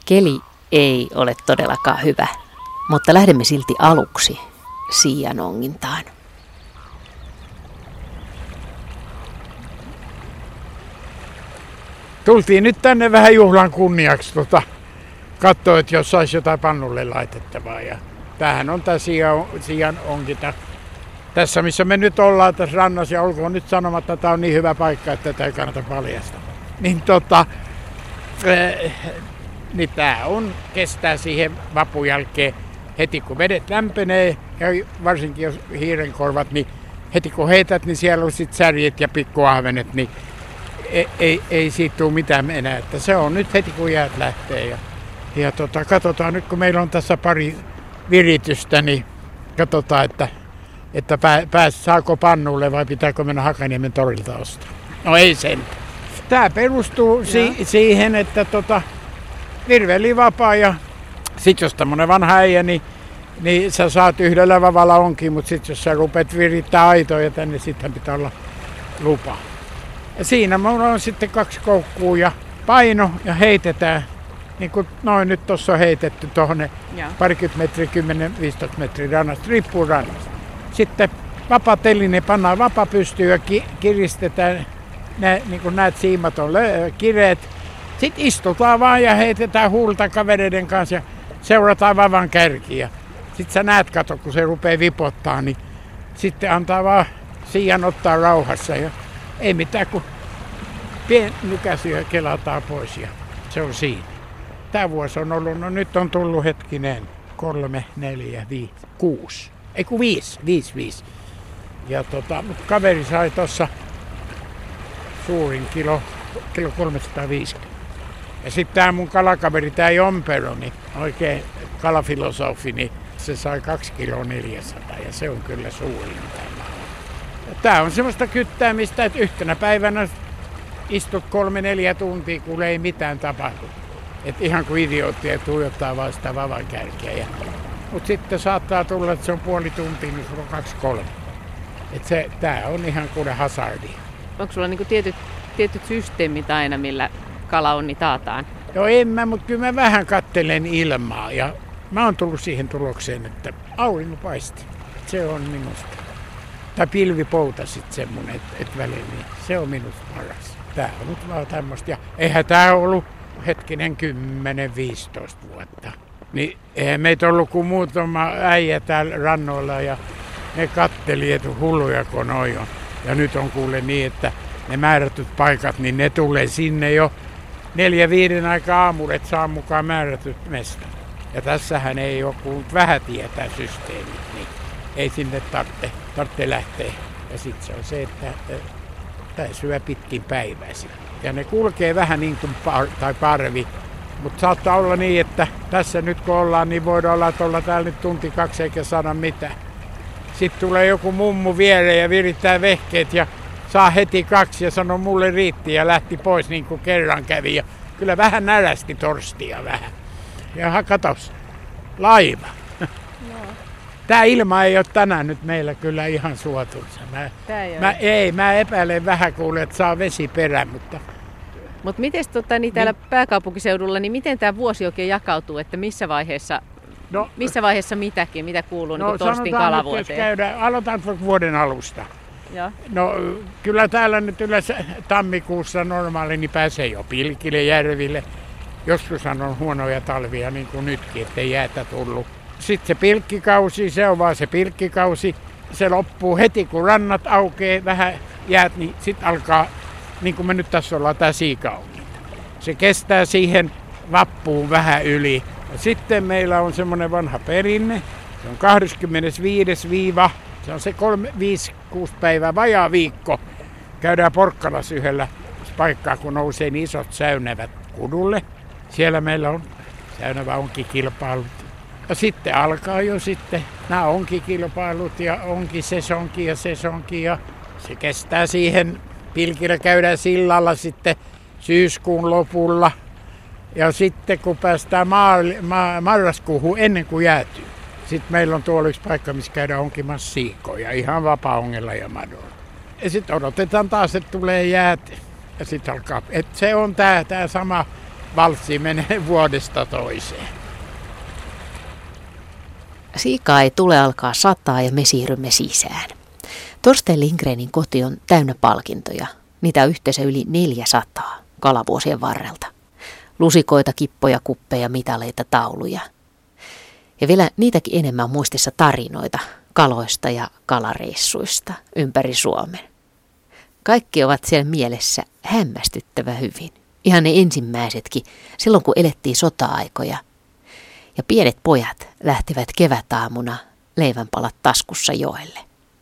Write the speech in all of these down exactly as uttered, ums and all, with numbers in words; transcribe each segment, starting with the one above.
Keli ei ole todellakaan hyvä, mutta lähdemme silti aluksi Siianongintaan. Tultiin nyt tänne vähän juhlan kunniaksi tota, katsoa, että jos saisi jotain pannulle laitettavaa. Ja tämähän on tämä Siianonginta. Tässä missä me nyt ollaan tässä rannassa, ja olkoon nyt sanomatta, että tämä on niin hyvä paikka, että tätä ei kannata paljastaa. Niin tota, äh, niin tämä on, kestää siihen vapun jälkeen heti kun vedet lämpenee, ja varsinkin jos hiirenkorvat, niin heti kun heität, niin siellä on sitten särjet ja pikkuahvenet, niin ei, ei, ei siitä tule mitään enää. Että se on nyt heti kun jäät lähtee. Ja, ja tota, katsotaan nyt kun meillä on tässä pari viritystä, niin katsotaan, että, että pää, pääs, saako pannulle vai pitääkö mennä Hakaniemen torilta ostaa. No ei sen. Tämä perustuu si- siihen, että tota, virveli vapaa ja sit jos tämmönen vanha äijä, niin, niin sä saat yhdellä vavalla onkin, mutta sit jos sä rupeat virittää aitoja tänne, sitten pitää olla lupa. Ja siinä mulla on sitten kaksi koukkua ja paino ja heitetään, niin kuin noin nyt tuossa on heitetty tuohon parikymmentä metriä, kymmenen viisitoista metriä rannasta, riippuu rannasta. Sitten vapaa teline pannaan vapa pystyyn ja ki- kiristetään, nä, niin kuin näet siimat on lö- kireet. Sitten istutaan vaan ja heitetään huulta kavereiden kanssa ja seurataan vavan kärkiä. Sitten sä näet, kato, kun se rupeaa vipottaa, niin sitten antaa vaan siian ottaa rauhassa. Ja ei mitään, kun pien nykäisyä kelataan pois ja se on siinä. Tämä vuosi on ollut, no nyt on tullut hetkinen, kolme, neljä, viisi, kuusi. Ei kun viisi, viisi, viisi. Ja tota, mutta kaveri sai tuossa suurin kilo, kilo kolmesataaviisikymmentä. Ja sitten tämä mun kalakaveri, tämä Jompero, niin oikein kalafilosofi, niin se sai kaksi kiloa neljäsataa ja se on kyllä suurin tämä. Tämä on semmoista kyttäämistä, että yhtenä päivänä istut kolme neljä tuntia, kun ei mitään tapahdu. Et ihan kuin idiootti ja tuijottaa vaan sitä vavan kärkeä. Mutta sitten saattaa tulla, että se on puoli tuntia, niin sulla on kaksi kolme. Että se, tää on ihan kuin hazardi. Onko sulla niinku tietyt, tietyt systeemit aina, millä kalaonni taataan? Joo, en mä, mutta kyllä mä vähän kattelen ilmaa. Ja mä oon tullut siihen tulokseen, että aurinko paisti. Se on minusta. Tai pilvipouta sitten semmonen, että et väliin, niin se on minusta paras. Tää on nyt vaan tämmöistä. Ja eihän tää ollut hetkinen kymmenen viisitoista vuotta. Niin eihän meitä ollut kuin muutama äijä täällä rannoilla ja ne katteli, että hulluja kun noi on. Ja nyt on kuule niin, että ne määrätyt paikat, niin ne tulee sinne jo neljä viiden aikaa aamulla, että saa mukaan määrätyt mestat. Ja tässähän ei ole kuullut vähän tietää systeemit, niin ei sinne tarvitse, tarvitse lähteä. Ja sitten se on se, että tämä syö pitkin päiväisin. Ja ne kulkee vähän niin kuin par, tai parvi. Mutta saattaa olla niin, että tässä nyt kun ollaan, niin voidaan olla, että ollaan täällä nyt tunti kaksi eikä saada mitään. Sitten tulee joku mummu viereen ja virittää vehkeet ja saa heti kaksi ja sanoo mulle riitti ja lähti pois niin kuin kerran kävi. Ja kyllä vähän närästi torstia vähän. Ja katos, laiva. No. Tää ilma ei ole tänään nyt meillä kyllä ihan suotuisa. Mä, mä, ei, mä epäilen vähän kuule, että saa vesi perään, mutta... Mutta miten tota, niin täällä niin, pääkaupunkiseudulla, niin miten tämä vuosi oikein jakautuu, että missä vaiheessa, no, missä vaiheessa mitäkin, mitä kuuluu no, niin torstin kalavuoteen? Käydään, aloitan vuoden alusta. Ja. No kyllä täällä nyt yleensä tammikuussa normaali, niin pääsee jo pilkille, järville. Joskushan on huonoja talvia, niin kuin nytkin, ettei jäätä tullut. Sitten se pilkkikausi, se on vaan se pilkkikausi. Se loppuu heti, kun rannat aukeaa, vähän jäät, niin sitten alkaa, niin kuin me nyt tässä ollaan, tämä siikaonginta. Se kestää siihen vappuun vähän yli. Ja sitten meillä on semmoinen vanha perinne. Se on kahdeskymmenesviides viiva, se on se kolme, viisi, kuusi päivää, vajaa viikko. Käydään Porkkalassa yhdellä paikkaa, kun nousee niin isot säynävät kudulle. Siellä meillä on säynävä onkikilpailut. Ja sitten alkaa jo sitten nämä onkikilpailut ja onkisesonki ja sesonki. Ja se kestää siihen. Pilkillä käydään sillalla sitten syyskuun lopulla. Ja sitten kun päästään maali, ma, marraskuuhun ennen kuin jäätyy. Sitten meillä on tuolla yksi paikka, missä käydään onkimassa siikoja. Ihan vapaa-ongella ja madolla. Ja sitten odotetaan taas, että tulee jäät. Ja sitten alkaa. Et se on tämä tää sama valssi menee vuodesta toiseen. Siikaa ei tule alkaa sataa ja me siirrymme sisään. Torsten Lindgrenin koti on täynnä palkintoja. Niitä on yhteensä yli neljäsataa kalavuosien varrelta. Lusikoita, kippoja, kuppeja, mitaleita, tauluja. Ja vielä niitäkin enemmän muistissa tarinoita kaloista ja kalareissuista ympäri Suomen. Kaikki ovat siellä mielessä hämmästyttävän hyvin. Ihan ne ensimmäisetkin, silloin kun elettiin sota-aikoja. Ja pienet pojat lähtivät kevätaamuna leivänpalat taskussa joelle.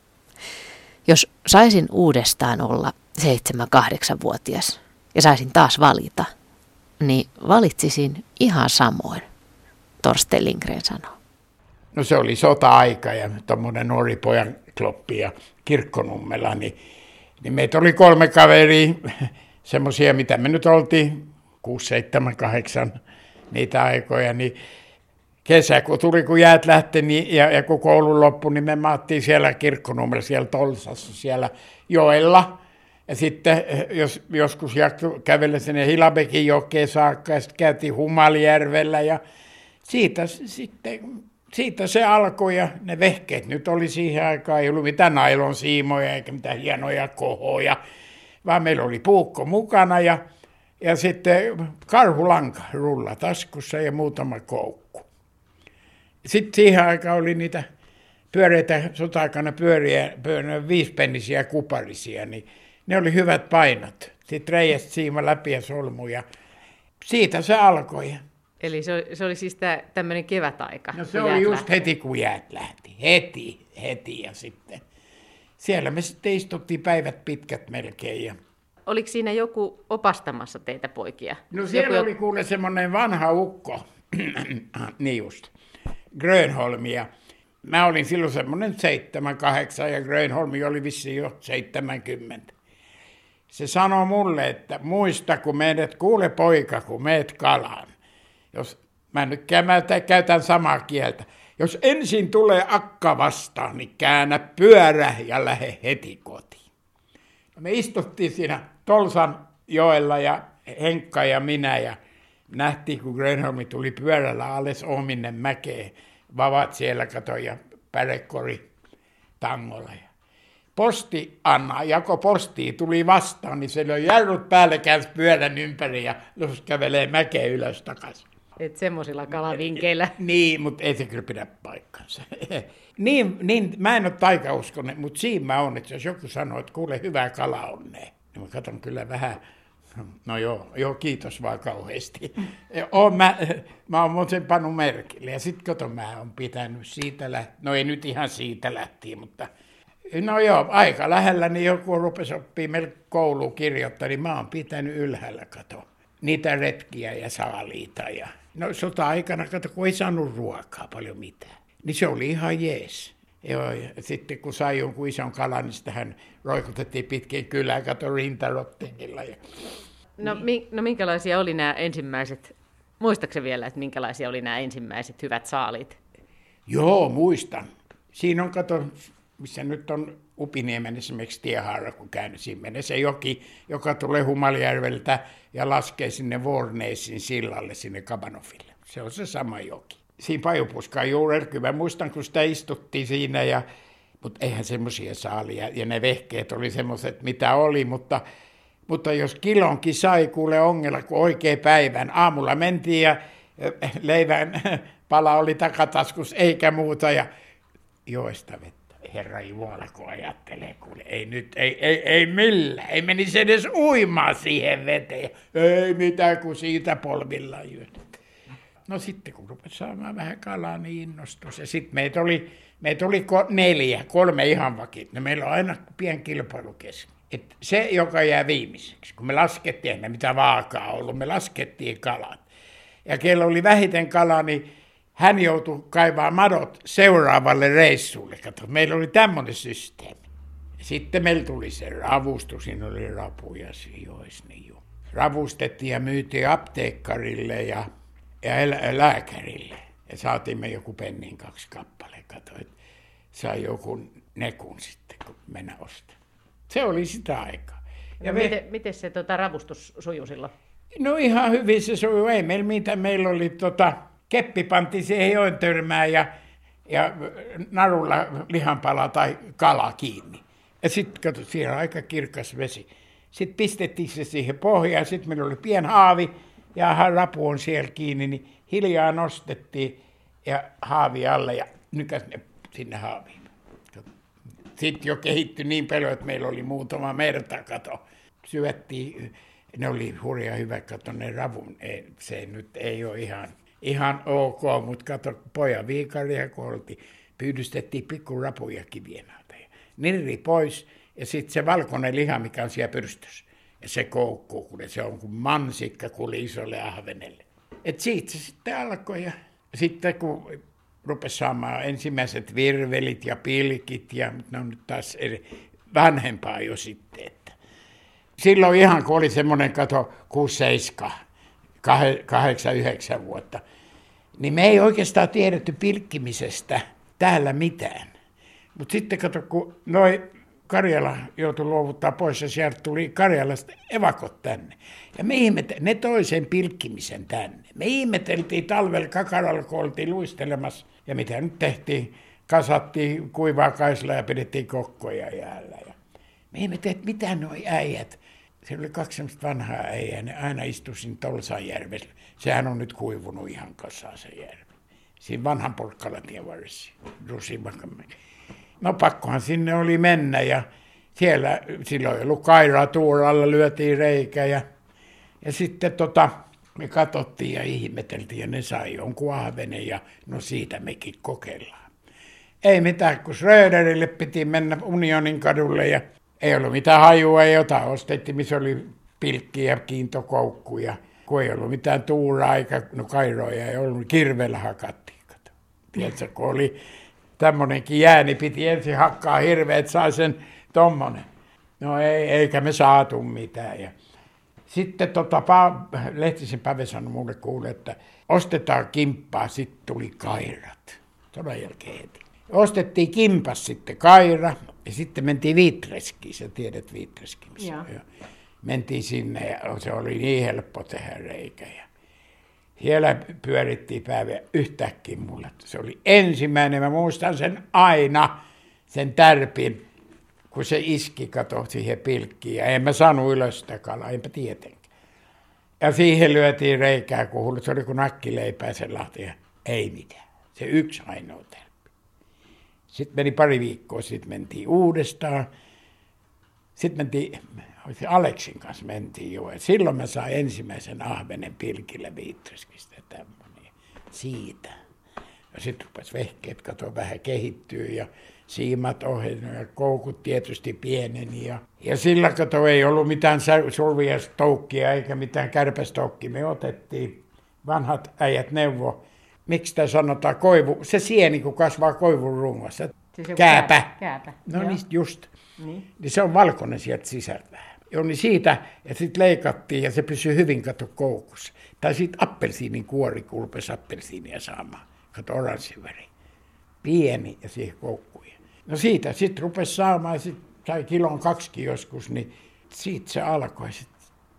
Jos saisin uudestaan olla seitsemän kahdeksanvuotias ja saisin taas valita, niin valitsisin ihan samoin, Torsten Lindgren sanoo. No se oli sota-aika ja tuommoinen nuori pojan kloppi ja Kirkkonummella, niin, niin meitä oli kolme kaveria, semmoisia mitä me nyt oltiin, kuusi, seitsemän, kahdeksan niitä aikoja, niin kesä kun tuli, kun jäät lähti niin, ja, ja kun koulu loppui, niin me maattiin siellä Kirkkonummella, siellä Tolsassa, siellä joella. Ja sitten jos, joskus kävellä sinne Hilabekin jokeen saakka, ja sitten käytiin Humaljärvellä, ja siitä, sitten, siitä se alkoi, ja ne vehkeet nyt oli siihen aikaan, ei ollut mitään nailon siimoja, eikä mitään hienoja kohoja, vaan meillä oli puukko mukana, ja, ja sitten karhulanka rulla taskussa, ja muutama koukku. Sitten siihen aikaan oli niitä pyöreitä, sota-aikana pyöriä, pyöriä viispennisiä kuparisia, niin ne oli hyvät painot. Sitten reiästä siima läpi ja solmu ja siitä se alkoi. Eli se oli, se oli siis tämmöinen kevätaika? No se oli just lähti. heti kun jäät lähti. Heti, heti ja sitten. Siellä me sitten istuttiin päivät pitkät melkein. Ja... Oliko siinä joku opastamassa teitä poikia? No siellä joku... oli kuule semmoinen vanha ukko. Niin just. Grönholmi ja mä olin silloin semmoinen seitsemän, kahdeksan ja Grönholmi oli vissiin jo seitsemänkymmentä. Se sanoi mulle, että muista kun menet, kuule poika, kun meet kalaan. Jos, mä nyt käytän samaa kieltä. Jos ensin tulee akka vastaan, niin käännä pyörä ja lähde heti kotiin. Me istuttiin siinä Tolsan joella ja Henkka ja minä ja nähtiin, kun Grönholmi tuli pyörällä alles Oominen mäkeen. Vavat siellä katoi ja pärekori tangolla. Posti Anna, jako postia tuli vastaan, niin se löi jarrut päälle, käänsi pyörän ympäri ja jos kävelee mäkeen ylös takaisin. Et semmoisilla kalavinkeillä. Niin, mutta ei se kyllä pidä paikkansa. niin, niin, mä en ole taikauskonen, mutta siinä mä oon, että jos joku sanoo, että kuule hyvää kala onnea, niin mä katson kyllä vähän, no joo, joo kiitos vaan kauheasti. oon mä, mä oon sen pannut merkille ja sit kato mä oon pitänyt siitä lähtien, no ei nyt ihan siitä lähtien, mutta no joo, aika lähellä, niin joku rupesi oppii meille kouluun kirjoittaa, niin mä oon pitänyt ylhäällä, kato, niitä retkiä ja saaliita. Ja... No sota-aikana, kato, kun ei saanut ruokaa paljon mitään, niin se oli ihan jees. Joo, ja sitten kun sai jonkun ison kalan, niin sitähän roikutettiin pitkin kylään, kato rintarottingilla. Ja... No, niin. mi- no minkälaisia oli nämä ensimmäiset, muistaakseni vielä, että minkälaisia oli nämä ensimmäiset hyvät saalit? Joo, muistan. Siinä on, kato, missä nyt on Upiniemen esimerkiksi tiehaara, kun käynyt siinä menee se joki, joka tulee Humaljärveltä ja laskee sinne Vorneesin sillalle sinne Kabanofille. Se on se sama joki. Siinä Pajupuskan juurella, kyllä muistan, kun sitä istuttiin siinä, ja, mutta eihän semmoisia saalia, ja ne vehkeet oli semmoiset, mitä oli, mutta, mutta jos kilonkin sai kuule ongella, kun oikein päivän, aamulla mentiin ja leivän pala oli takataskus eikä muuta, ja joista vettä. Herra Jumala, kun ajattelee, kuule, ei nyt, ei, ei, ei millään, ei menisi edes uimaan siihen veteen. Ei mitään, kun siitä polvillaan jyöt. No sitten, kun rupesi saamaan vähän kalaa, niin innostus. Ja sitten meitä oli, meitä oli neljä, kolme ihan vakit. No meillä on aina pien kilpailu kesken. Et se, joka jää viimeiseksi, kun me laskettiin, ei mitä vaakaa ollut, me laskettiin kalat. Ja kello oli vähiten kalaa, niin hän joutui kaivaa madot seuraavalle reissulle. Kato, meillä oli tämmöinen systeemi. Sitten meillä tuli se ravustus, siinä oli rapuja sijoissa. Niin jo. Ravustettiin ja myytiin apteekkarille ja, ja lääkärille. Ja saatiin me joku pennin kaksi kappale. Kato, että sai joku nekun sitten, kun mennä ostaa. Se oli sitä aikaa. Ja no, me... miten, miten se tota, ravustus sujui silloin? No ihan hyvin se sujuu. Ei meillä mitä. Meillä oli tota, keppi panti siihen joen törmään ja, ja narulla lihanpala tai kala kiinni. Ja sitten kato, siellä on aika kirkas vesi. Sitten pistettiin se siihen pohjaan, sitten meillä oli pieni haavi ja rapu on siellä kiinni, niin hiljaa nostettiin ja haavi alle ja nykäs ne sinne haaviin. Sitten jo kehittyi niin paljon, että meillä oli muutama merta, kato. Syöttiin, ne oli hurja hyvä, kato ne ravun, ei, se nyt ei ole ihan, ihan ok, mutta kato, pojan viikaria kun oltiin, pyydystettiin pikku rapuja kivien alta. Nirri pois ja sitten se valkoinen liha, mikä on siellä pyrstössä. Ja se koukkuu, kun se on kuin mansikka kuule isolle ahvenelle. Et siitä se sitten alkoi ja sitten kun rupesi saamaan ensimmäiset virvelit ja pilkit ja ne on nyt taas eri, vanhempaa jo sitten. Että. Silloin ihan kun oli semmoinen kato kuusi seitsemän, kahdeksan yhdeksän vuotta, niin me ei oikeastaan tiedetty pilkkimisestä täällä mitään. Mutta sitten kato, kun noi Karjala joutui luovuttaa pois ja sieltä tuli Karjalasta evakot tänne. Ja me ihmeteltiin, ne toi sen pilkkimisen tänne. Me ihmeteltiin talvella kakaralla, kun oltiin luistelemassa. Ja mitä nyt tehtiin, kasattiin kuivaa kaisla ja pidettiin kokkoja jäällä. Ja me ihmeteltiin, että mitä noi äijät, siellä oli kaksi semmoista vanhaa äijää, ne aina istui siinä Tolsanjärvessä. Sehän on nyt kuivunut ihan kasaan se järvi. Siinä vanhan Porkkalatien varressa, Rusimakan. No pakkohan sinne oli mennä ja siellä silloin ei ollut kairaa tuuralla, lyötiin reikä ja, ja sitten tota, me katsottiin ja ihmeteltiin ja ne sai jonkun ahvenen ja no siitä mekin kokeillaan. Ei mitään, kun Schröderille piti mennä Unionin kadulle ja ei ollut mitään hajua, ei jotain ostettiin, missä oli pilkki ja kiintokoukku ja kun ei ollut mitään tuuraa eikä no kairoja, ei ollut, kirveellä hakattiin. Tiedätkö, kun oli tämmöinenkin jää, niin piti ensin hakkaa hirveä, että sai sen tommonen. No ei, eikä me saatu mitään. Ja sitten tota, pa- Lehtisen Päve sanoi mulle kuule, että ostetaan kimppaa, sitten tuli kairat. Sodan jälkeen heti. Ostettiin kimpas sitten kaira ja sitten mentiin Viitreskiin, sä tiedät Viitreskiin, missä on. Mentiin sinne ja se oli niin helppo tehdä reikä. Ja siellä pyörittiin päivä yhtäkkiä mulle. Se oli ensimmäinen, mä muistan sen aina, sen tärpin, kun se iski kato siihen pilkkiin. Ja en mä saanut ylös sitä kalaa, enpä tietenkään. Ja siihen lyötiin reikää, kun se oli kuin nakkileipää sen lahti. Ei mitään, se yksi ainoa tärppi. Sitten meni pari viikkoa, sitten mentiin uudestaan. Sitten mentiin, Aleksin kanssa mentiin jo. Silloin mä sain ensimmäisen ahvenen pilkillä Viitreskistä tämmöinen. Siitä. Ja sitten rupesi vehkeet, kato, vähän kehittyy ja siimat ohennut ja koukut tietysti pieneni. Ja, ja sillä kato ei ollut mitään sulviastoukkia eikä mitään kärpästoukkia. Me otettiin, vanhat äijät neuvo. Miksi tämä sanotaan koivu? Se sieni, kun kasvaa koivun rungossa. Siis kääpä. kääpä. No niin, just. Niin. Niin se on valkoinen sieltä sisältä. Joo, niin siitä, ja sitten leikattiin, ja se pysyy hyvin, kato, koukussa. Tai sitten appelsiinin kuori, kun rupesi appelsiinia saamaan. Kato, oranssin väri. Pieni, ja siihen koukkuja. No siitä sitten rupesi saamaan, ja sitten sai kilon kaksikin joskus, niin siitä se alkoi sitten.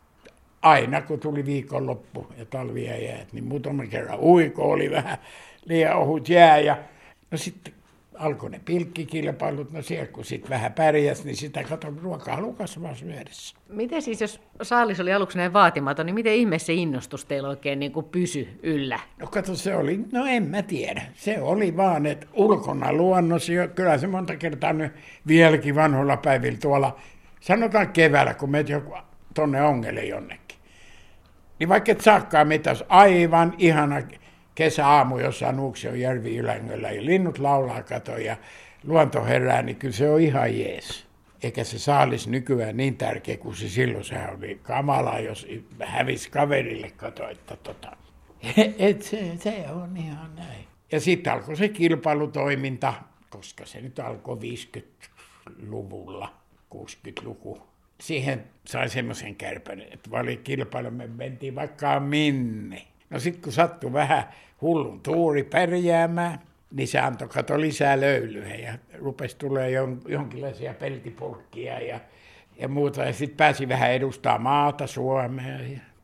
Aina kun tuli viikonloppu ja talvi ja jäät, niin muutaman kerran uiko oli vähän liian ohut jää, ja no sitten alkoi ne pilkkikilpailut, no siellä kun sitten vähän pärjäs, niin sitä katon ruokaa halukas vaan syödessä. Miten siis, jos saalis oli aluksi näin vaatimaton, niin miten ihmeessä se innostus teillä oikein niin kuin pysy yllä? No kato, se oli, no en mä tiedä. Se oli vaan, että ulkona luonnossa, kyllä se monta kertaa nyt vieläkin vanhoilla päivillä tuolla, sanotaan keväällä, kun menet joku tonne ongelle jonnekin. Niin vaikka et saakkaan mitään, aivan ihana kesäaamu jossain Nuuksion järvi Ylängöllä ja linnut laulaa kato ja luonto herää, niin kyllä se on ihan jees. Eikä se saalis nykyään niin tärkeä kuin se silloin, sehän oli kamalaa, jos hävisi kaverille kato, että tota. Et se, se on ihan näin. Ja sitten alkoi se kilpailutoiminta, koska se nyt alkoi viisikymmentäluvulla, kuusikymmentäluku. Siihen sai semmoisen kärpän, että vali kilpailu, me mentiin vaikka minne. No sitten kun sattui vähän hullun tuuri pärjäämään, niin se antoi kato lisää löylyä ja rupesi tulee jon, jonkinlaisia peltipurkkia ja, ja muuta. Ja sitten pääsi vähän edustamaan maata, Suomea. Ja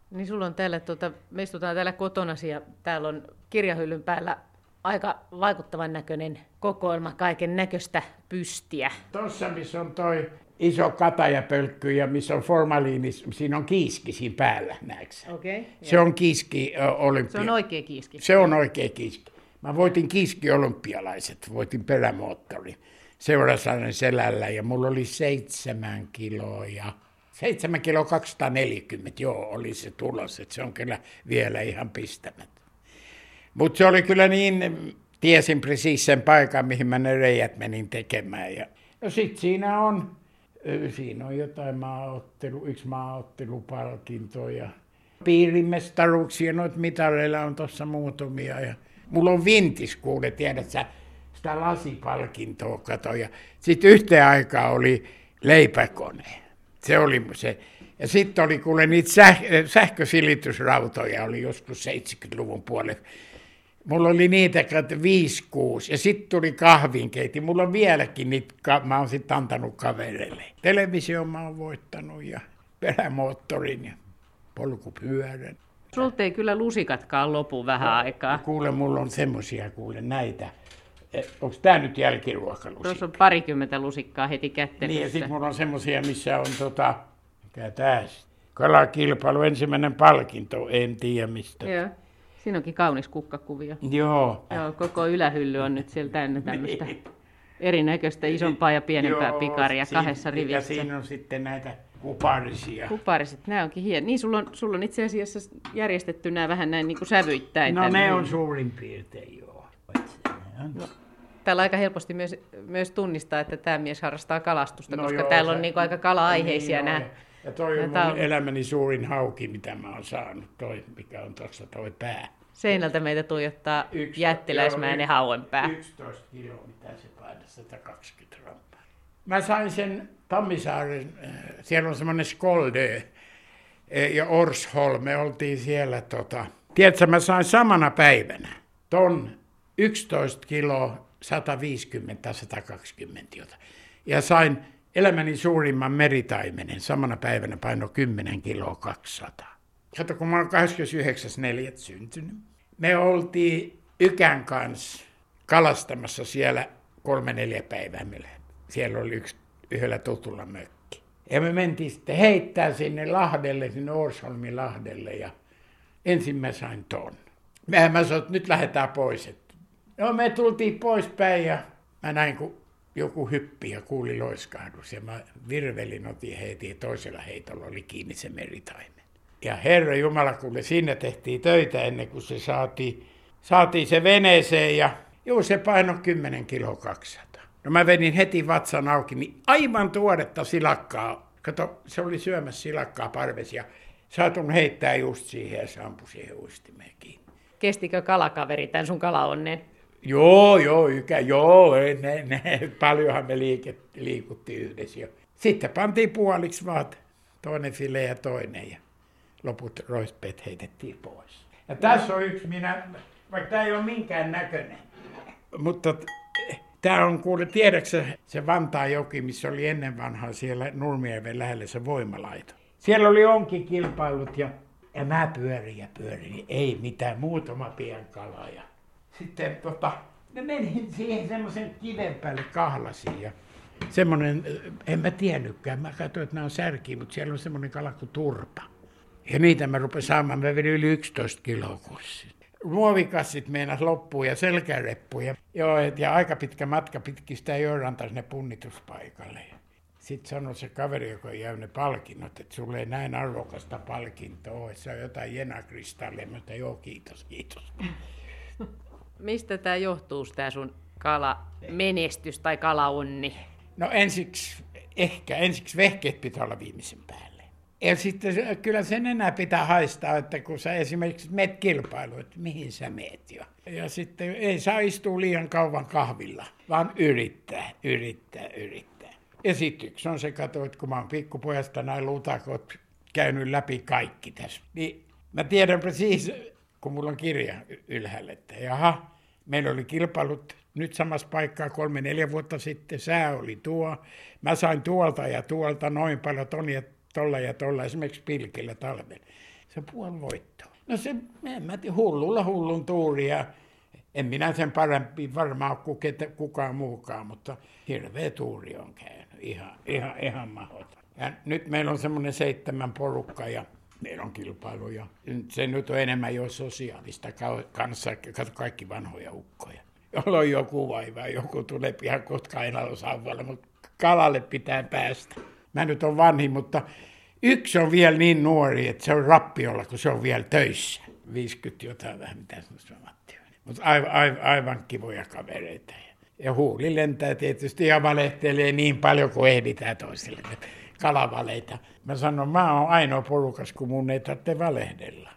Niin sulla on täällä, tuota, me istutaan täällä kotonasi ja täällä on kirjahyllyn päällä aika vaikuttavan näköinen kokoelma kaiken näköistä pystiä. Tuossa, missä on toi iso katajapölkky ja missä on formaliini, siinä on kiiski siinä päällä, näetkö? Okay, se on kiiski olympia. Se on oikea kiiski. Se on oikea kiiski. Mä voitin kiiski-olympialaiset, voitin perämoottorin Seurasaaren selällä ja mulla oli seitsemän kiloa ja seitsemän kiloa kaksisataaneljäkymmentä, joo, oli se tulos, että se on kyllä vielä ihan pistämättä. Mutta se oli kyllä niin, tiesin presiis sen paikan, mihin mä ne reijät menin tekemään. Ja no sit siinä on, siinä on jotain maaottelu, yksi maaottelupalkinto ja piirimestaruuksia, noita mitaleilla on tuossa muutamia. Ja mulla on vintis, kuule, tiedät sä, sitä lasipalkintoa kato. Ja sitten yhteen aikaan oli leipäkone. Se oli se. Ja sitten oli kuule niitä säh- sähkösilitysrautoja, oli joskus seitsemänkymmentäluvun puolella. Mulla oli niitä viisi kuusi ja sitten tuli kahvinkeiti. Mulla on vieläkin niitä, mä oon sitten antanut kavereille. Television mä oon voittanut ja perämoottorin ja polkupyörän. Sulta ei kyllä lusikatkaan lopu vähän no, aikaa. Kuule, mulla on semmosia kuule näitä. Onko tää nyt jälkiruokalusikka? Tuossa on parikymmentä lusikkaa heti kättelyssä. Niin ja sitten mulla on semmosia, missä on tota, mikä tääs? Kalakilpailu, ensimmäinen palkinto, en tiedä mistä. Joo. Siinä onkin kaunis kukkakuvio. Joo. Joo, koko ylähylly on nyt siellä täynnä tämmöistä erinäköistä isompaa ja pienempää Joo, pikaria siinä, kahdessa rivissä. Ja siinä on sitten näitä kuparisia. Kupariset, nämä onkin hieno. Niin, sulla on, sulla on itse asiassa järjestetty nämä vähän näin niin kuin sävyittäin. No ne on suurin piirtein, joo. No, täällä aika helposti myös, myös tunnistaa, että tämä mies harrastaa kalastusta, no koska joo, täällä se, on niin kuin aika kala-aiheisia niin nämä. Ja toi on mun elämäni suurin hauki, mitä mä oon saanut, toi, mikä on tuossa toi pää. Seinältä meitä tuijottaa jättiläismäinen hauenpää. yksitoista kiloa, mitä se painaa, sata kaksikymmentä grammaa. Mä sain sen Tammisaaren, siellä on semmoinen Skoldö ja Orsholm, me oltiin siellä tota. Tiedätkö, mä sain samana päivänä ton yksitoista kiloa, sata viisikymmentä sata kaksikymmentä jota. Ja sain elämäni suurimman meritaimenen, samana päivänä paino kymmenen kiloa kaksisataa. Kato, kun mä oon kahdeskymmenesyhdeksäs neljättä syntynyt. Me oltiin Ykän kanssa kalastamassa siellä kolme neljä päivää meille. Siellä oli yksi yhdellä tutulla mökki. Ja me mentiin sitten heittää sinne Lahdelle, sinne Orsholmin Lahdelle. Ja ensin mä sain ton. Mehän mä sanoin, että nyt lähdetään pois. No me tultiin pois päin ja mä näin, kun joku hyppi ja kuuli loiskahdus. Ja mä virvelin, otin heitin ja toisella heitolla oli kiinni se meritaimen. Ja Herra Jumala, kuule, sinne tehtiin töitä ennen kuin se saatiin, saatiin se veneeseen ja juu, se painoi kymmenen kiloa kaksisataa. No mä vedin heti vatsan auki, niin aivan tuoretta silakkaa. Kato, se oli syömässä silakkaa parves ja saatun heittää just siihen ja se ampui siihen uistimeen kiinni. Kestikö kalakaveri tämän sun kalaonneen? Joo, joo, ykä, joo, ne, ne, paljonhan me liike, liikuttiin yhdessä. Sitten pantiin puoliksi vaan toinen file ja toinen ja loput roispeet heitettiin pois. Ja tässä on yksi minä, vaikka tämä ei ole minkään näköinen, mutta tämä on, kuule, tiedätkö se Vantaajoki, missä oli ennen vanhaa siellä Nurmijärven lähellä se voimalaito. Siellä oli onkikilpailut ja, ja mä pyörin ja pyörin, niin ei mitään, muutama pienkala. Ja sitten tota, ne meni siihen semmoisen kiven päälle kahlasin ja semmoinen, en mä tiennytkään, mä katsoin, että nämä on särkiä, mutta siellä on semmoinen kala kuin turpa. Ja niitä mä rupesin saamaan, mä vedin yli yksitoista kiloa kussit. Muovikassit meinas loppuun ja selkäreppuja. Joo, et, ja aika pitkä matka pitkin sitä Joenrantaa sinne punnituspaikalle. Sitten sanoi se kaveri, joka jäi ne palkinnot, että sulle ei näin arvokasta palkintoa, että se on jotain jenakristalleja, mutta joo, kiitos, kiitos. Mistä tämä johtuu, tämä sun kalamenestys tai kalaonni? No ensiksi, ehkä ensiksi vehkeet pitää olla viimeisen päälle. Ja sitten kyllä sen enää pitää haistaa, että kun sä esimerkiksi meet kilpailuun, että mihin sä meet jo. Ja sitten ei saa istua liian kauan kahvilla, vaan yrittää, yrittää, yrittää. Ja sitten yksi on se, kato, että kun mä oon pikkupojasta näin lutakot käynyt läpi kaikki tässä. Niin mä tiedän siis, kun mulla on kirja ylhäällä, että jaha, meillä oli kilpailut nyt samassa paikkaa kolme, neljä vuotta sitten, sää oli tuo. Mä sain tuolta ja tuolta noin paljon tonia, tolla ja tolla, esimerkiksi pilkillä talven. se puoli voittoa. No se, en mä tiedä, hullulla hullun tuuria. En minä sen parempi varmaan kuin ketä, kukaan muukaan, mutta hirveä tuuri on käynyt. Ihan, ihan, ihan mahdoton. Ja nyt meillä on semmoinen seitsemän porukka ja meillä on kilpailuja. Se nyt on enemmän jo sosiaalista kanssa, kaikki vanhoja ukkoja. Jolla on joku vaiva, joku tulee pian kohta kainalosauvalla, mutta kalalle pitää päästä. Mä nyt on vanhin, mutta yksi on vielä niin nuori, että se on rappiolla, kun se on vielä töissä. viisikymmentä jotain vähän, mitä se on Matti. Mutta aivan, aivan, aivan kivoja kavereita. Ja huuli lentää tietysti ja valehtelee niin paljon kuin ehditään toisille kalavaleita. Mä sanon, mä oon ainoa porukas, kun mun ei tarvitse valehdella.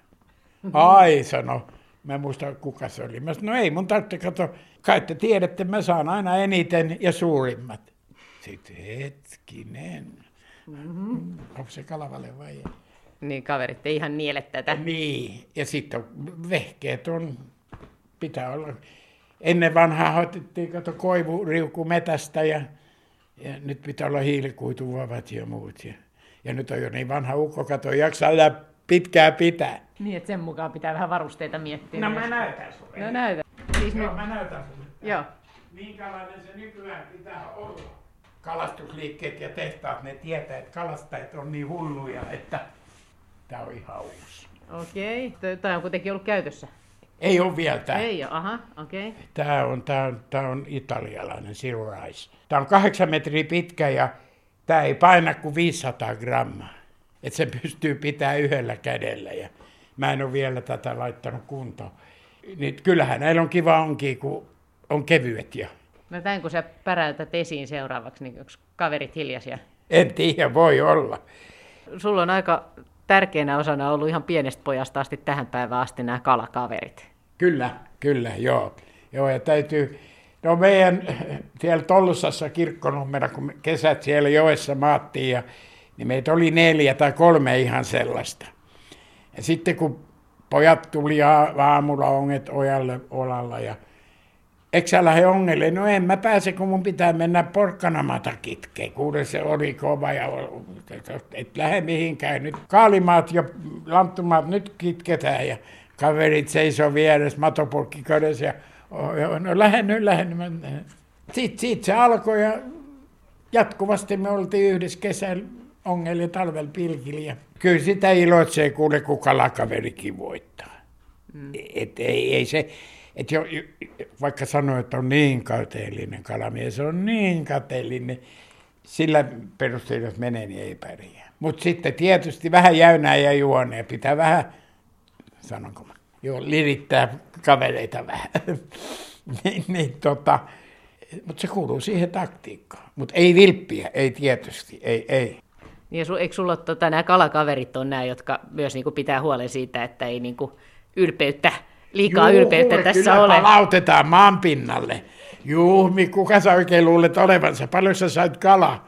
Ai, sano. Mä en muista, kuka se oli. Mä sanon, no ei mun tarvitse, kato, kai te tiedätte, mä saan aina eniten ja suurimmat. Sitten hetkinen. Mm-hmm. Onko se kalavale vai ei? Niin, kaverit ei ihan niele tätä. Niin, ja sitten vehkeet on, pitää olla. Ennen vanhaa hoitettiin, kato, koivuriuku metästä ja, ja nyt pitää olla hiilikuituvavat ja muut. Ja, ja nyt on jo niin vanha ukko, kato, jaksaa pitkää pitää. Niin, että sen mukaan pitää vähän varusteita miettiä. No mä näytän sulle. No näytä. Siis Joo, nyt... mä näytän sulle. Joo. Minkälainen se nykyään pitää olla. Kalastusliikkeet ja tehtaat, ne tietää, että kalastajat on niin hulluja, että tää on ihan uusi. Okei. Tämä on kuitenkin ollut käytössä. Ei ole vielä tää. Ei ole, aha, okei. Okay. Tää on, tää on, tää on italialainen Zero Ice. Tää on kahdeksan metriä pitkä ja tää ei paina kuin viisisataa grammaa. Että se pystyy pitämään yhdellä kädellä ja mä en ole vielä tätä laittanut kuntoon. Niin kyllähän näillä on kiva onkin, kun on kevyet jo. No tämän kun sä päräytät esiin seuraavaksi, niin onko kaverit hiljaisia? En tiedä, voi olla. Sulla on aika tärkeänä osana ollut ihan pienestä pojasta asti tähän päivään asti nämä kalakaverit. Kyllä, kyllä, joo. Joo, ja täytyy, no meidän siellä Tollusassa kirkkonummera, kun me kesät siellä joessa maattiin, ja, niin meitä oli neljä tai kolme ihan sellaista. Ja sitten kun pojat tuli aamulla onget ojalle olalla, ja eikö sä lähde ongelle? No en mä pääse, kun mun pitää mennä porkkanamata kitkeen. Kuule se oli kova ja et lähde mihinkään. Nyt kaalimaat ja lanttumaat nyt kitketään ja kaverit seisoo vieressä matopurkki kädessä ja no lähden nyt, lähden. Sitten sit se alkoi ja jatkuvasti me oltiin yhdessä kesällä ongella ja talvella pilkillä. Kyllä sitä iloitsee kuule, kun kalakaverikin voittaa. Mm. Et ei, ei se... Et jo, vaikka sanoo, että on niin kateellinen kalamies, se on niin kateellinen, sillä perusteella, jos menee, niin ei pärjää. Mutta sitten tietysti vähän jäynää ja juonee, pitää vähän, sanonko mä, joo, lirittää kavereita vähän. niin, niin, tota, mutta se kuuluu siihen taktiikkaan. Mutta ei vilppiä, ei tietysti, ei, ei. Ja su, eikö sulla tota, nämä kalakaverit on nämä, jotka myös niinku pitää huolen siitä, että ei niinku ylpeyttä, liikaa Juu, ylpeyttä tässä kyllä ole. Palautetaan maan pinnalle. Juu, kuka sä oikein luulet olevansa? Paljon sä sait kalaa?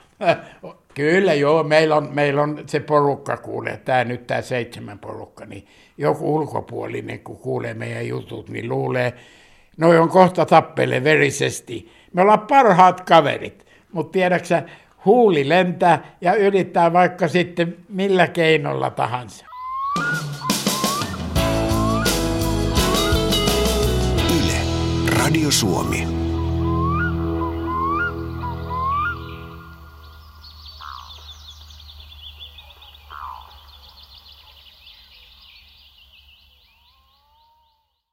Kyllä joo, meillä on, meillä on se porukka kuulee, tämä nyt tämä seitsemän porukka, niin joku ulkopuolinen, kun kuulee meidän jutut, niin luulee, noi on kohta tappele verisesti. Me ollaan parhaat kaverit, mutta tiedäksä, huuli lentää ja yrittää vaikka sitten millä keinolla tahansa. Yle, Radio Suomi.